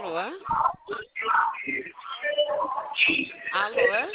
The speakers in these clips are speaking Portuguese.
Alô? Alô?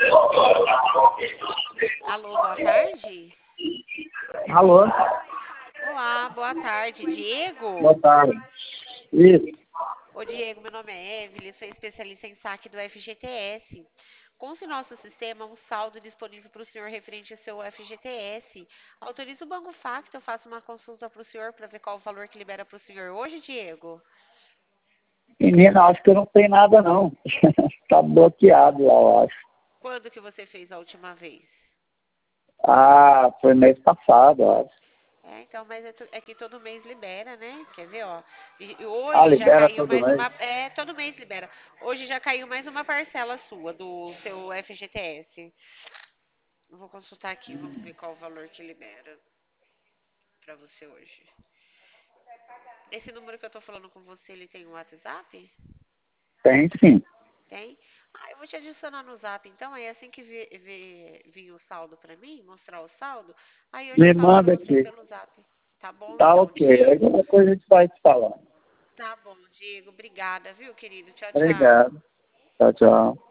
Alô, boa tarde. Alô? Olá, boa tarde. Diego? Boa tarde. Isso. Ô, Diego, meu nome é Evelyn, sou especialista em saque do FGTS. Conste em nosso sistema um saldo disponível para o senhor referente ao seu FGTS. Autoriza o Banco Facto, eu faço uma consulta para o senhor para ver qual o valor que libera para o senhor hoje, Diego? Menina, acho que não tem nada não. Tá bloqueado lá, eu acho. Quando que você fez a última vez? Ah, foi mês passado, eu acho. Então, mas é que todo mês libera, né? Quer ver, ó? E Ah, hoje já libera caiu todo mais mês? uma. Todo mês libera. Hoje já caiu mais uma parcela sua do seu FGTS. Eu vou consultar aqui, vamos ver qual o valor que libera pra você hoje. Esse número que eu tô falando com você, ele tem um WhatsApp? Tem sim. Tem? Ah, eu vou te adicionar no Zap, então, aí assim que vir o saldo pra mim, mostrar o saldo, aí eu já Me falo pra manda você aqui. pelo Zap. Tá bom, Tá então, ok. Aí Diego? qualquer coisa a gente vai te falando. Tá bom, Diego. Obrigada, viu, querido? Tchau, tchau. Obrigado. Tchau, tchau.